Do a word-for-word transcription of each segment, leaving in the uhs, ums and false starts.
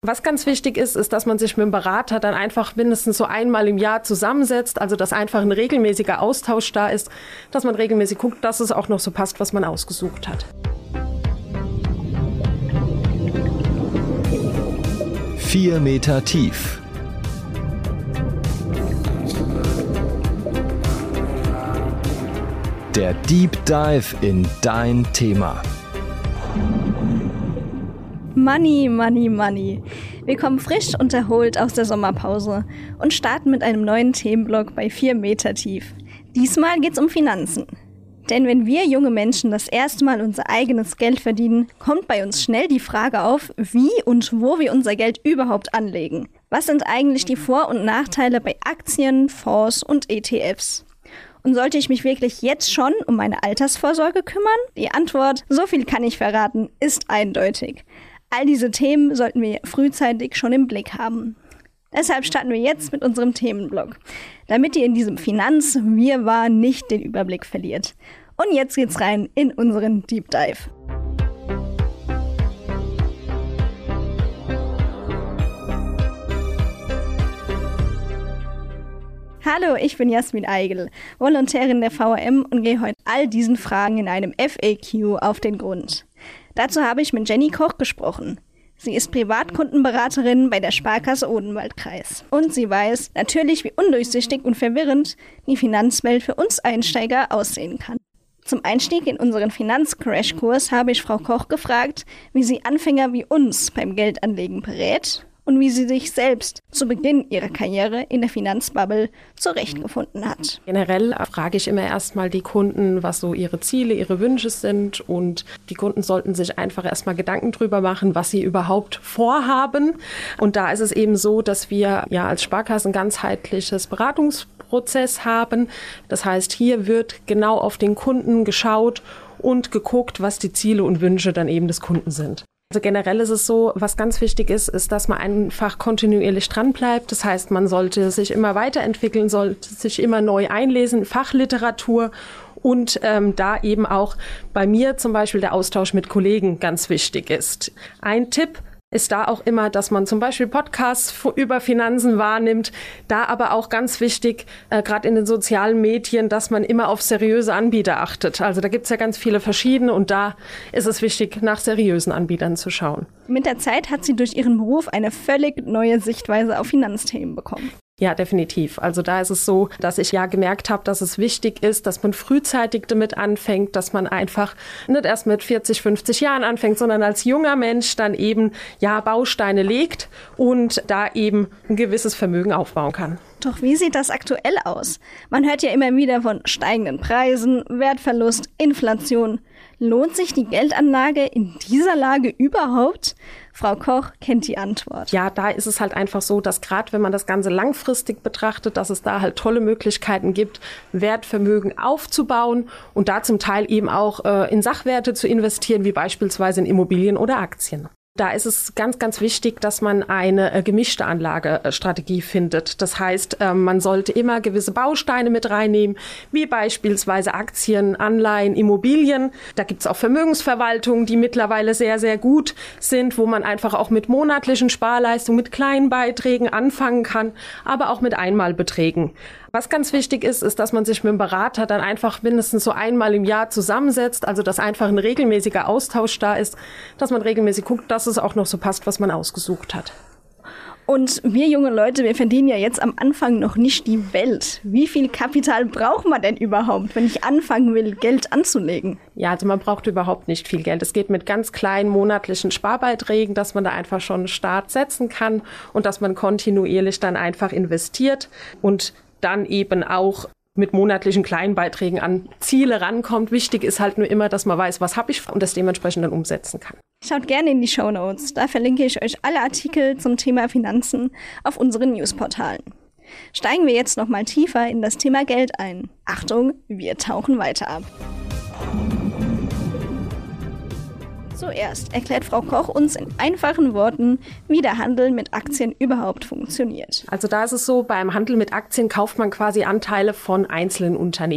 Was ganz wichtig ist, ist, dass man sich mit dem Berater dann einfach mindestens so einmal im Jahr zusammensetzt, also dass einfach ein regelmäßiger Austausch da ist, dass man regelmäßig guckt, dass es auch noch so passt, was man ausgesucht hat. Vier Meter tief. Der Deep Dive in dein Thema. Money, Money, Money. Wir kommen frisch und erholt aus der Sommerpause und starten mit einem neuen Themenblock bei vier Meter tief. Diesmal geht's um Finanzen. Denn wenn wir junge Menschen das erste Mal unser eigenes Geld verdienen, kommt bei uns schnell die Frage auf, wie und wo wir unser Geld überhaupt anlegen. Was sind eigentlich die Vor- und Nachteile bei Aktien, Fonds und E T Fs? Und sollte ich mich wirklich jetzt schon um meine Altersvorsorge kümmern? Die Antwort, so viel kann ich verraten, ist eindeutig. All diese Themen sollten wir frühzeitig schon im Blick haben. Deshalb starten wir jetzt mit unserem Themenblock, damit ihr in diesem Finanz-Wirrwarr nicht den Überblick verliert. Und jetzt geht's rein in unseren Deep Dive. Hallo, ich bin Jasmin Eigel, Volontärin der V R M und gehe heute all diesen Fragen in einem F A Q auf den Grund. Dazu habe ich mit Jenny Koch gesprochen. Sie ist Privatkundenberaterin bei der Sparkasse Odenwaldkreis. Und sie weiß natürlich, wie undurchsichtig und verwirrend die Finanzwelt für uns Einsteiger aussehen kann. Zum Einstieg in unseren Finanzcrashkurs habe ich Frau Koch gefragt, wie sie Anfänger wie uns beim Geldanlegen berät und wie sie sich selbst zu Beginn ihrer Karriere in der Finanzbubble zurechtgefunden hat. Generell frage ich immer erstmal die Kunden, was so ihre Ziele, ihre Wünsche sind, und die Kunden sollten sich einfach erstmal Gedanken drüber machen, was sie überhaupt vorhaben. Und da ist es eben so, dass wir ja als Sparkasse ein ganzheitliches Beratungsprozess haben. Das heißt, hier wird genau auf den Kunden geschaut und geguckt, was die Ziele und Wünsche dann eben des Kunden sind. Also generell ist es so, was ganz wichtig ist, ist, dass man einfach kontinuierlich dran bleibt. Das heißt, man sollte sich immer weiterentwickeln, sollte sich immer neu einlesen, Fachliteratur, und ähm, da eben auch bei mir zum Beispiel der Austausch mit Kollegen ganz wichtig ist. Ein Tipp ist da auch immer, dass man zum Beispiel Podcasts über Finanzen wahrnimmt. Da aber auch ganz wichtig, äh, gerade in den sozialen Medien, dass man immer auf seriöse Anbieter achtet. Also da gibt es ja ganz viele verschiedene, und da ist es wichtig, nach seriösen Anbietern zu schauen. Mit der Zeit hat sie durch ihren Beruf eine völlig neue Sichtweise auf Finanzthemen bekommen. Ja, definitiv. Also da ist es so, dass ich ja gemerkt habe, dass es wichtig ist, dass man frühzeitig damit anfängt, dass man einfach nicht erst mit vierzig, fünfzig Jahren anfängt, sondern als junger Mensch dann eben ja Bausteine legt und da eben ein gewisses Vermögen aufbauen kann. Doch wie sieht das aktuell aus? Man hört ja immer wieder von steigenden Preisen, Wertverlust, Inflation. Lohnt sich die Geldanlage in dieser Lage überhaupt? Frau Koch kennt die Antwort. Ja, da ist es halt einfach so, dass gerade wenn man das Ganze langfristig betrachtet, dass es da halt tolle Möglichkeiten gibt, Wertvermögen aufzubauen und da zum Teil eben auch äh, in Sachwerte zu investieren, wie beispielsweise in Immobilien oder Aktien. Da ist es ganz, ganz wichtig, dass man eine äh, gemischte Anlagestrategie findet. Das heißt, äh, man sollte immer gewisse Bausteine mit reinnehmen, wie beispielsweise Aktien, Anleihen, Immobilien. Da gibt es auch Vermögensverwaltungen, die mittlerweile sehr, sehr gut sind, wo man einfach auch mit monatlichen Sparleistungen, mit kleinen Beiträgen anfangen kann, aber auch mit Einmalbeträgen. Was ganz wichtig ist, ist, dass man sich mit dem Berater dann einfach mindestens so einmal im Jahr zusammensetzt, also dass einfach ein regelmäßiger Austausch da ist, dass man regelmäßig guckt, dass es auch noch so passt, was man ausgesucht hat. Und wir junge Leute, wir verdienen ja jetzt am Anfang noch nicht die Welt. Wie viel Kapital braucht man denn überhaupt, wenn ich anfangen will, Geld anzulegen? Ja, also man braucht überhaupt nicht viel Geld. Es geht mit ganz kleinen monatlichen Sparbeiträgen, dass man da einfach schon einen Start setzen kann und dass man kontinuierlich dann einfach investiert und dann eben auch mit monatlichen Kleinbeiträgen an Ziele rankommt. Wichtig ist halt nur immer, dass man weiß, was habe ich und das dementsprechend dann umsetzen kann. Schaut gerne in die Shownotes. Da verlinke ich euch alle Artikel zum Thema Finanzen auf unseren Newsportalen. Steigen wir jetzt nochmal tiefer in das Thema Geld ein. Achtung, wir tauchen weiter ab. Zuerst erklärt Frau Koch uns in einfachen Worten, wie der Handel mit Aktien überhaupt funktioniert. Also da ist es so, beim Handel mit Aktien kauft man quasi Anteile von einzelnen Unternehmen.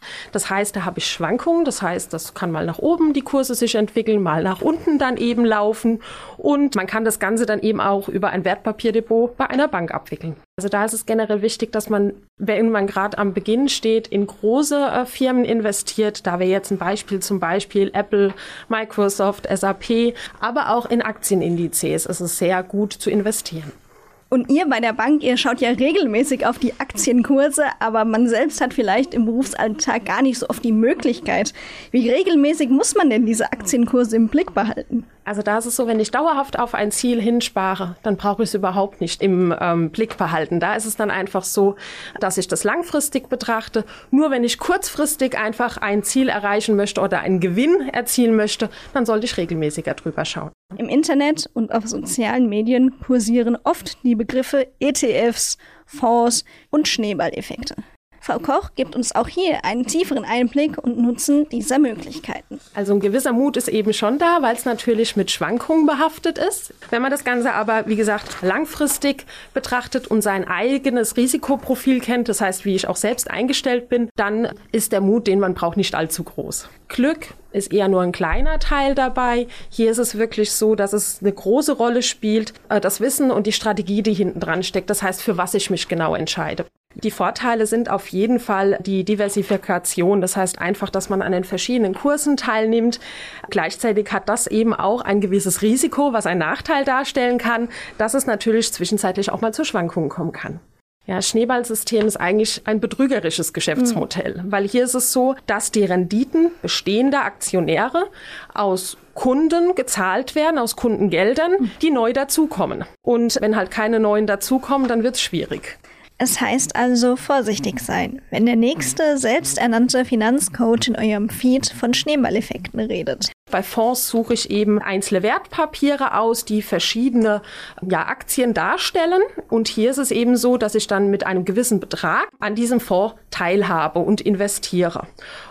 Das heißt, da habe ich Schwankungen. Das heißt, das kann mal nach oben die Kurse sich entwickeln, mal nach unten dann eben laufen. Und man kann das Ganze dann eben auch über ein Wertpapierdepot bei einer Bank abwickeln. Also da ist es generell wichtig, dass man, wenn man gerade am Beginn steht, in große äh, Firmen investiert. Da wäre jetzt ein Beispiel zum Beispiel Apple, Microsoft, S A P, aber auch in Aktienindizes ist es sehr gut zu investieren. Und ihr bei der Bank, ihr schaut ja regelmäßig auf die Aktienkurse, aber man selbst hat vielleicht im Berufsalltag gar nicht so oft die Möglichkeit. Wie regelmäßig muss man denn diese Aktienkurse im Blick behalten? Also da ist es so, wenn ich dauerhaft auf ein Ziel hinspare, dann brauche ich es überhaupt nicht im ähm, Blick behalten. Da ist es dann einfach so, dass ich das langfristig betrachte. Nur wenn ich kurzfristig einfach ein Ziel erreichen möchte oder einen Gewinn erzielen möchte, dann sollte ich regelmäßiger drüber schauen. Im Internet und auf sozialen Medien kursieren oft die Begriffe E T Fs, Fonds und Schneeballeffekte. Frau Koch gibt uns auch hier einen tieferen Einblick und Nutzen dieser Möglichkeiten. Also ein gewisser Mut ist eben schon da, weil es natürlich mit Schwankungen behaftet ist. Wenn man das Ganze aber, wie gesagt, langfristig betrachtet und sein eigenes Risikoprofil kennt, das heißt, wie ich auch selbst eingestellt bin, dann ist der Mut, den man braucht, nicht allzu groß. Glück ist eher nur ein kleiner Teil dabei. Hier ist es wirklich so, dass es eine große Rolle spielt, das Wissen und die Strategie, die hinten dran steckt. Das heißt, für was ich mich genau entscheide. Die Vorteile sind auf jeden Fall die Diversifikation. Das heißt einfach, dass man an den verschiedenen Kursen teilnimmt. Gleichzeitig hat das eben auch ein gewisses Risiko, was einen Nachteil darstellen kann, dass es natürlich zwischenzeitlich auch mal zu Schwankungen kommen kann. Ja, Schneeballsystem ist eigentlich ein betrügerisches Geschäftsmodell, mhm. weil hier ist es so, dass die Renditen bestehender Aktionäre aus Kunden gezahlt werden, aus Kundengeldern, die neu dazukommen. Und wenn halt keine neuen dazukommen, dann wird es schwierig. Es heißt also vorsichtig sein, wenn der nächste selbsternannte Finanzcoach in eurem Feed von Schneeballeffekten redet. Bei Fonds suche ich eben einzelne Wertpapiere aus, die verschiedene ja, Aktien darstellen. Und hier ist es eben so, dass ich dann mit einem gewissen Betrag an diesem Fonds teilhabe und investiere.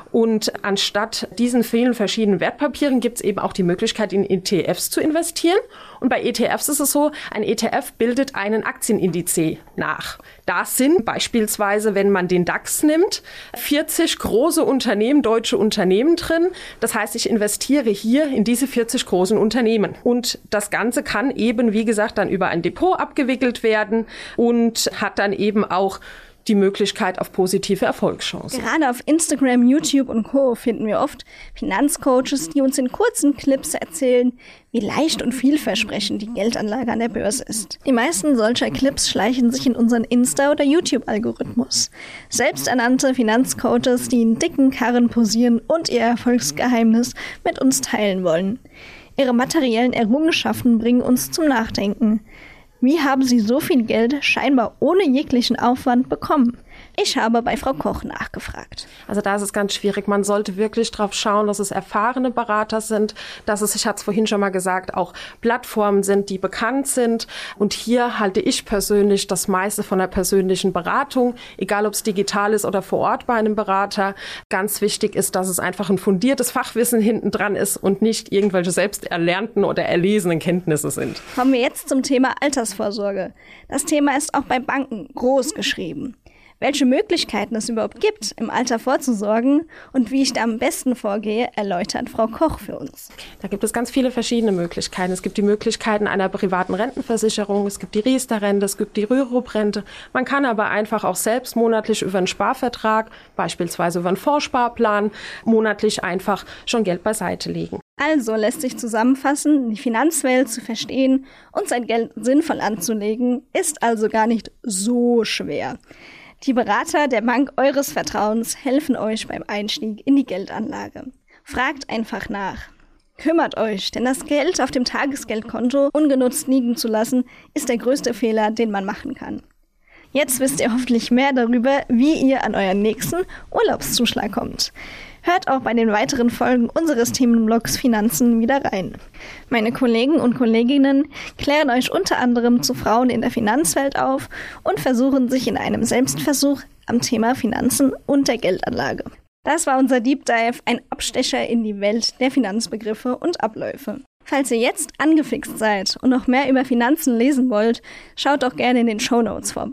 Und anstatt diesen vielen verschiedenen Wertpapieren gibt es eben auch die Möglichkeit, in E T Fs zu investieren. Und bei E T Fs ist es so, ein E T F bildet einen Aktienindiz nach. Da sind beispielsweise, wenn man den DAX nimmt, vierzig große Unternehmen, deutsche Unternehmen drin. Das heißt, ich investiere hier in diese vierzig großen Unternehmen. Und das Ganze kann eben, wie gesagt, dann über ein Depot abgewickelt werden und hat dann eben auch die Möglichkeit auf positive Erfolgschancen. Gerade auf Instagram, YouTube und Co. finden wir oft Finanzcoaches, die uns in kurzen Clips erzählen, wie leicht und vielversprechend die Geldanlage an der Börse ist. Die meisten solcher Clips schleichen sich in unseren Insta- oder YouTube-Algorithmus. Selbsternannte Finanzcoaches, die in dicken Karren posieren und ihr Erfolgsgeheimnis mit uns teilen wollen. Ihre materiellen Errungenschaften bringen uns zum Nachdenken. Wie haben Sie so viel Geld scheinbar ohne jeglichen Aufwand bekommen? Ich habe bei Frau Koch nachgefragt. Also da ist es ganz schwierig. Man sollte wirklich drauf schauen, dass es erfahrene Berater sind, dass es, ich hatte es vorhin schon mal gesagt, auch Plattformen sind, die bekannt sind. Und hier halte ich persönlich das meiste von der persönlichen Beratung, egal ob es digital ist oder vor Ort bei einem Berater. Ganz wichtig ist, dass es einfach ein fundiertes Fachwissen hinten dran ist und nicht irgendwelche selbst erlernten oder erlesenen Kenntnisse sind. Kommen wir jetzt zum Thema Altersvorsorge. Das Thema ist auch bei Banken groß geschrieben. Welche Möglichkeiten es überhaupt gibt, im Alter vorzusorgen und wie ich da am besten vorgehe, erläutert Frau Koch für uns. Da gibt es ganz viele verschiedene Möglichkeiten. Es gibt die Möglichkeiten einer privaten Rentenversicherung, es gibt die Riester-Rente, es gibt die Rürup-Rente. Man kann aber einfach auch selbst monatlich über einen Sparvertrag, beispielsweise über einen Fondssparplan, monatlich einfach schon Geld beiseite legen. Also lässt sich zusammenfassen, die Finanzwelt zu verstehen und sein Geld sinnvoll anzulegen, ist also gar nicht so schwer. Die Berater der Bank eures Vertrauens helfen euch beim Einstieg in die Geldanlage. Fragt einfach nach. Kümmert euch, denn das Geld auf dem Tagesgeldkonto ungenutzt liegen zu lassen, ist der größte Fehler, den man machen kann. Jetzt wisst ihr hoffentlich mehr darüber, wie ihr an euren nächsten Urlaubszuschlag kommt. Hört auch bei den weiteren Folgen unseres Themenblogs Finanzen wieder rein. Meine Kollegen und Kolleginnen klären euch unter anderem zu Frauen in der Finanzwelt auf und versuchen sich in einem Selbstversuch am Thema Finanzen und der Geldanlage. Das war unser Deep Dive, ein Abstecher in die Welt der Finanzbegriffe und Abläufe. Falls ihr jetzt angefixt seid und noch mehr über Finanzen lesen wollt, schaut doch gerne in den Shownotes vorbei.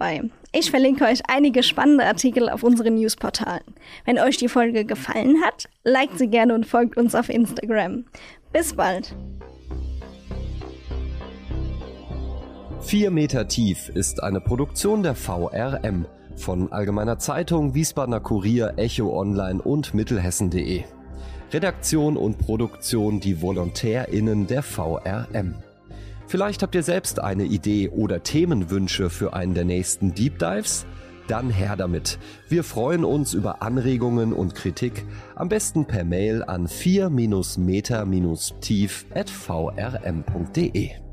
Ich verlinke euch einige spannende Artikel auf unseren Newsportalen. Wenn euch die Folge gefallen hat, liked sie gerne und folgt uns auf Instagram. Bis bald! vier Meter tief ist eine Produktion der V R M von Allgemeiner Zeitung, Wiesbadener Kurier, Echo Online und Mittelhessen punkt de. Redaktion und Produktion die VolontärInnen der V R M. Vielleicht habt ihr selbst eine Idee oder Themenwünsche für einen der nächsten Deep Dives? Dann her damit. Wir freuen uns über Anregungen und Kritik, am besten per Mail an vier Meter tief at v r m punkt de.